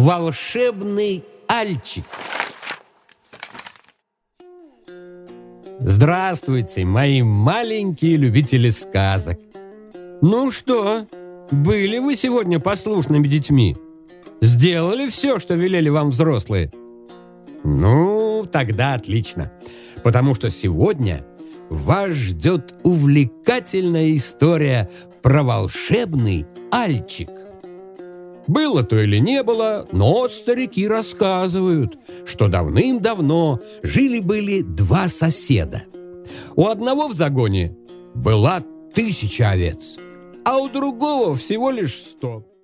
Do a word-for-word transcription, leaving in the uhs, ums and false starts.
Волшебный Альчик. Здравствуйте, мои маленькие любители сказок. Ну что, были вы сегодня послушными детьми? Сделали все, что велели вам взрослые? Ну, тогда отлично, потому что сегодня вас ждет увлекательная история про волшебный Альчик. Было то или не было, но старики рассказывают, что давным-давно жили-были два соседа. У одного в загоне была тысяча овец, а у другого всего лишь сто.